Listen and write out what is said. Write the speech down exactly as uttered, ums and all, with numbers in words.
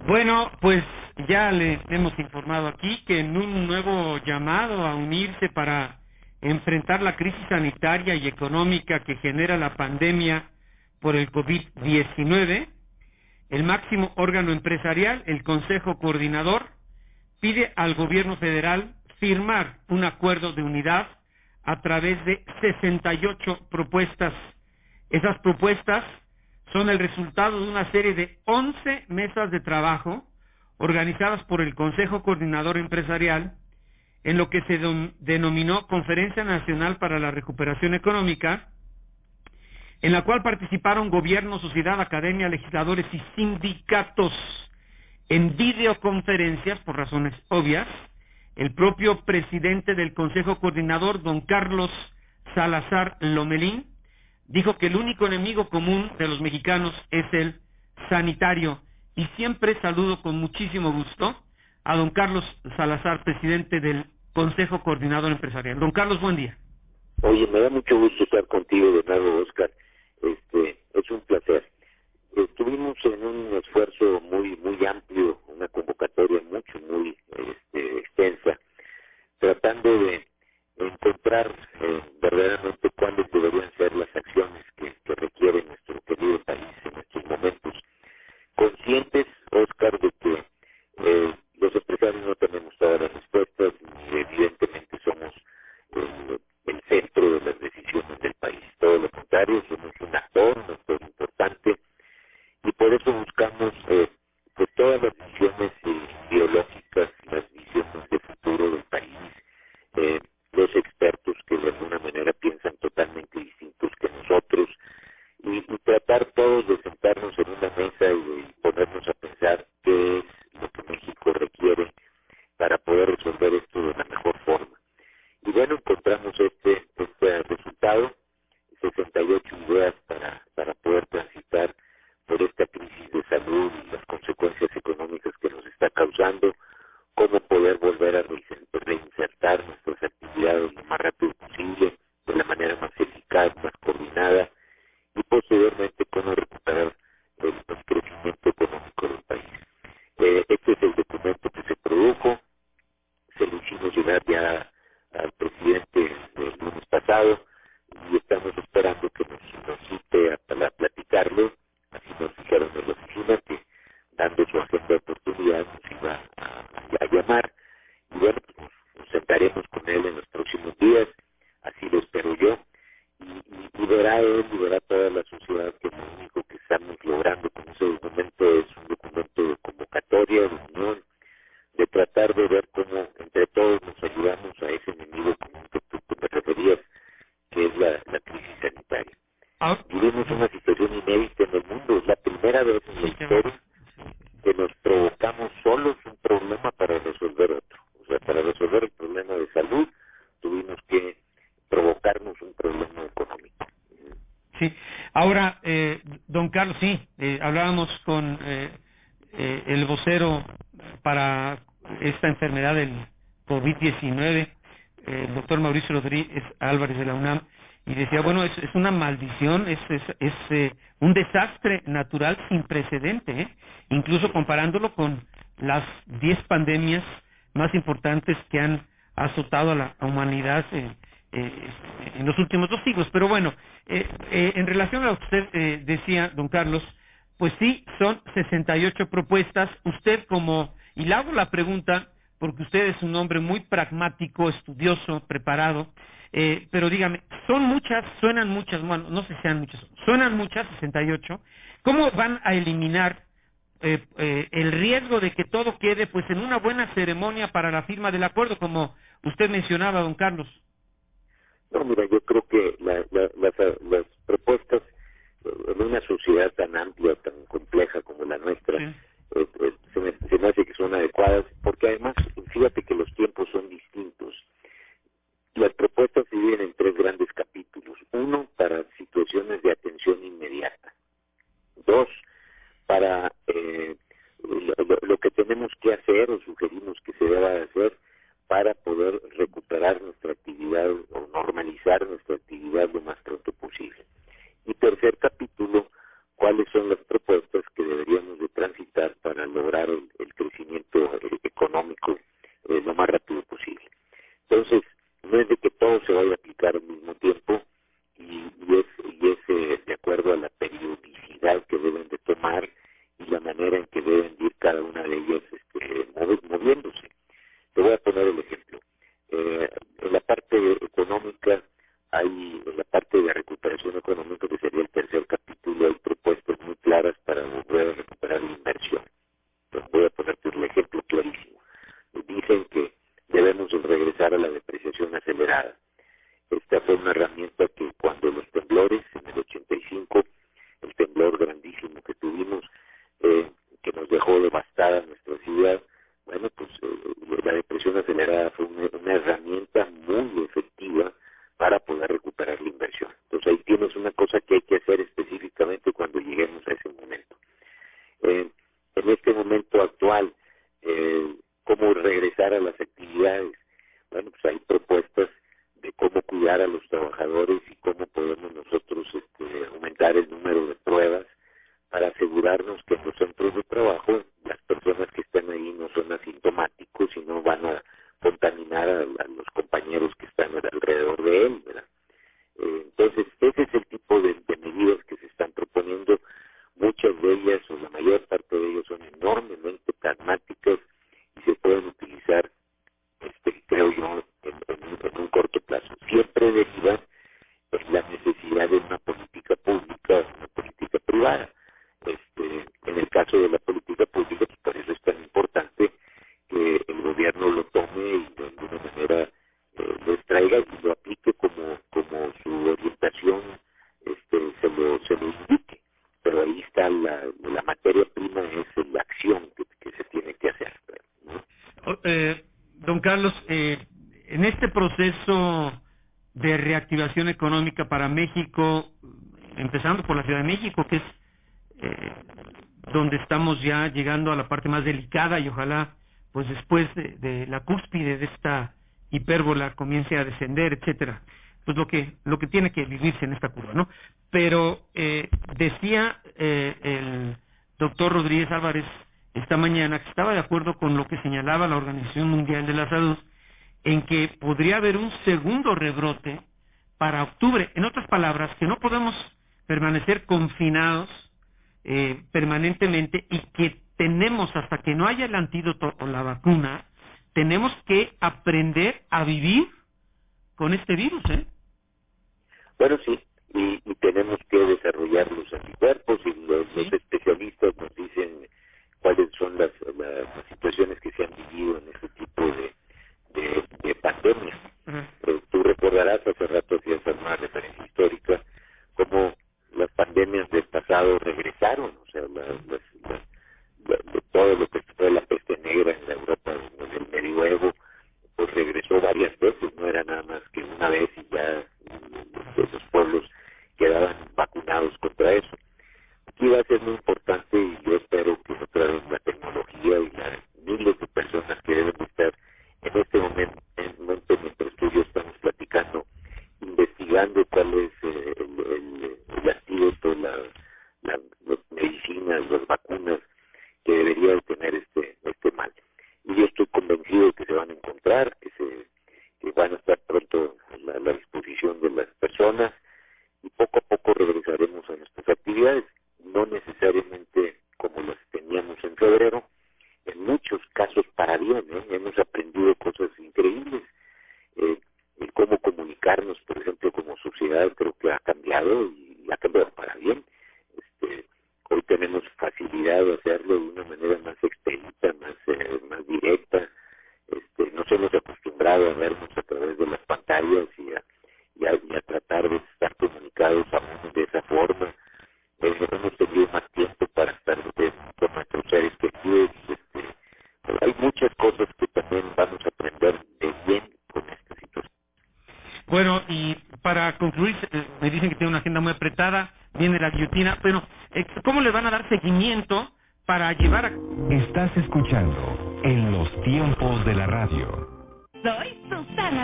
Bueno, pues ya le hemos informado aquí que en un nuevo llamado a unirse para enfrentar la crisis sanitaria y económica que genera la pandemia por el COVID diecinueve, el máximo órgano empresarial, el Consejo Coordinador, pide al gobierno federal firmar un acuerdo de unidad a través de sesenta y ocho propuestas. Esas propuestas son el resultado de una serie de once mesas de trabajo organizadas por el Consejo Coordinador Empresarial en lo que se denominó Conferencia Nacional para la Recuperación Económica, en la cual participaron gobierno, sociedad, academia, legisladores y sindicatos. En videoconferencias, por razones obvias, el propio presidente del Consejo Coordinador, don Carlos Salazar Lomelín, dijo que el único enemigo común de los mexicanos es el sanitario. Y siempre saludo con muchísimo gusto a don Carlos Salazar, presidente del Consejo Coordinador Empresarial. Don Carlos, buen día. Oye, me da mucho gusto estar contigo de nuevo, Oscar. Este, es un placer. Estuvimos en un esfuerzo muy muy amplio, una convocatoria mucho, muy este, extensa, tratando de encontrar eh, verdaderamente cuáles deberían ser las acciones que, que requiere nuestro querido país en estos momentos. Conscientes, Oscar, de que eh, los empresarios no tenemos todas las respuestas, ni evidentemente somos eh, el centro de las decisiones del país. Todo lo contrario, somos un actor, un actor importante, y por eso buscamos eh, que todas las visiones eh, ideológicas, las visiones de futuro del país, eh, los expertos que de alguna manera piensan totalmente distintos que nosotros, y, y tratar todos de sentarnos en una mesa y, y ponernos a pensar qué es lo que México requiere para poder resolver esto de la mejor forma. Y bueno, encontramos este, este resultado, sesenta y ocho ideas para, para poder transitar por esta crisis de salud y las consecuencias económicas que nos está causando, cómo poder volver a reinsertar nuestras actividades lo más rápido posible, de la manera más eficaz, más coordinada, y posteriormente cómo recuperar el, el crecimiento económico del país. Eh, este es el documento que se produjo, se lo hicimos llegar ya al presidente el lunes pasado y estamos esperando que nos, nos cite a, para platicarlo. Así nos dijeron en la oficina que, dando su agenda de oportunidad, nos iba a, a, a llamar. Y bueno, pues nos, nos sentaremos con él en los próximos días, así lo espero yo, y, y, y verá él y verá toda la sociedad que lo único que estamos logrando con ese documento es un documento de convocatoria, de unión, de tratar de ver cómo entre todos nos ayudamos a ese enemigo común que tú te referías, que es la, la crisis sanitaria. Ah, Vivimos una situación inédita en el mundo, es la primera vez en la sí, ya. historia que nos provocamos solos un problema para resolver otro. O sea, para resolver el problema de salud tuvimos que provocarnos un problema económico. Sí. Ahora, eh, don Carlos, sí, eh, hablábamos con eh, eh, el vocero para esta enfermedad del COVID diecinueve, eh, el doctor Mauricio Rodríguez Álvarez de la UNAM, y decía, Ajá. bueno, es, es una maldición, es, es, es eh, un desastre natural sin precedente, ¿eh? Incluso comparándolo con las diez pandemias más importantes que han azotado a la humanidad eh, eh, en los últimos dos siglos. Pero bueno, eh, eh, en relación a lo que usted eh, decía, don Carlos, pues sí, son sesenta y ocho propuestas. Usted como, y le hago la pregunta, porque usted es un hombre muy pragmático, estudioso, preparado, eh, pero dígame, son muchas, suenan muchas, bueno, no sé si sean muchas, suenan muchas, sesenta y ocho. ¿Cómo van a eliminar eh, eh, el riesgo de que todo quede pues en una buena ceremonia para la firma del acuerdo, como usted mencionaba, don Carlos? No, mira, yo creo que la, la, las, las propuestas eh, en una sociedad tan amplia, tan compleja como la nuestra, Sí. eh, eh, se, me, se me hace que son adecuadas, porque además, fíjate que los tiempos son distintos. Las propuestas se dividen en tres grandes capítulos. Uno, para situaciones de atención inmediata. Dos, para eh, lo, lo- lo que tenemos que hacer o sugerimos que se deba de hacer para poder recuperar nuestra actividad o normalizar nuestra actividad lo más pronto posible. Y tercer capítulo, cuáles son las propuestas que deberíamos de transitar para lograr el, manera en que deben ir cada una de ellas este, moviéndose. Te voy a poner el ejemplo. Eh, en la parte económica, hay en la parte de recuperación económica, que sería el tercer capítulo, hay propuestas muy claras para volver a recuperar la inversión. Entonces voy a ponerte un ejemplo clarísimo. Dicen que debemos regresar a la depreciación acelerada. Esta fue una herramienta que cuando los temblores, en el ochenta y cinco, el temblor grandísimo que tuvimos, eh, que nos dejó devastada nuestra ciudad, bueno, pues eh, la depresión acelerada fue una, una herramienta muy efectiva para poder recuperar la inversión. Entonces ahí tienes una cosa que hay que hacer específicamente cuando lleguemos a ese momento. Eh, en este momento actual, eh, ¿cómo regresar a las actividades? Bueno, pues hay propuestas de cómo cuidar a los trabajadores y cómo podemos nosotros este, aumentar el número de pruebas para asegurarnos que en los centros de trabajo las personas que están ahí no son asintomáticos y no van a contaminar a, a los compañeros que están alrededor de él, ¿verdad? Eh, entonces, ese es el tipo de, de medidas que se están proponiendo. Muchas de ellas, o la mayor parte de ellas, son enormemente pragmáticas y se pueden utilizar, este, creo yo, en, en, en un corto plazo. Siempre derivan en la necesidad de una política pública, una política privada. Este, en el caso de la política pública, pues por eso es tan importante que el gobierno lo tome y de alguna manera eh, lo extraiga y lo aplique como, como su orientación este, se, lo, se lo indique. Pero ahí está la, la materia prima, es la acción que, que se tiene que hacer, ¿no? Eh, don Carlos, eh, en este proceso de reactivación económica para México, empezando por la Ciudad de México, que es eh, donde estamos ya llegando a la parte más delicada y ojalá pues después de, de la cúspide de esta hipérbola comience a descender, etcétera, pues lo que lo que tiene que vivirse en esta curva, ¿no? Pero eh, decía eh, el doctor Rodríguez Álvarez esta mañana que estaba de acuerdo con lo que señalaba la Organización Mundial de la Salud en que podría haber un segundo rebrote para octubre. En otras palabras, que no podemos permanecer confinados eh, permanentemente y que tenemos, hasta que no haya el antídoto o la vacuna, tenemos que aprender a vivir con este virus, ¿eh? Bueno, sí, y, y tenemos que desarrollar los anticuerpos y los, ¿Sí? los especialistas nos dicen cuáles son las, las, las situaciones que se han vivido en este tipo de, de, de pandemia. Uh-huh. Eh, tú recordarás, hace rato hacías una referencia histórica, cómo las pandemias del pasado regresaron, o sea, las, las, las, la, de todo lo que fue la peste negra en la Europa del medioevo, pues regresó varias veces, no era nada más que una vez y ya esos pueblos quedaban vacunados contra eso. Aquí va a ser muy importante y yo espero que otra vez la tecnología y las miles de personas que deben estar en este momento, en momento mientras tú y yo estamos platicando, investigando cuál es eh, el, el, el antídoto, la, la, las medicinas, las vacunas que debería tener este, este mal. Y yo estoy convencido de que se van a encontrar, que, se, que van a estar pronto a la, a la disposición de las personas y poco a poco regresaremos a nuestras actividades, no necesariamente como las teníamos en febrero, en muchos casos para bien, ¿eh? Hemos aprendido cosas increíbles, eh, el cómo comunicarnos, por ejemplo, como sociedad creo que ha cambiado y ha cambiado para bien. Este, hoy tenemos facilidad de hacerlo de una manera más expedita, más, eh, más directa. Este, nos hemos acostumbrado a vernos a través de las pantallas y a, y a, y a tratar de estar comunicados aún de esa forma. Eh, hemos tenido más tiempo para estar de, con nuestros seres queridos. Este, hay muchas cosas que también vamos a aprender de bien con esta situación. Bueno, y para concluir, me dicen que tiene una agenda muy apretada, viene la guillotina. Bueno, ¿cómo le van a dar seguimiento para llevar a... Estás escuchando En los Tiempos de la Radio. Soy Susana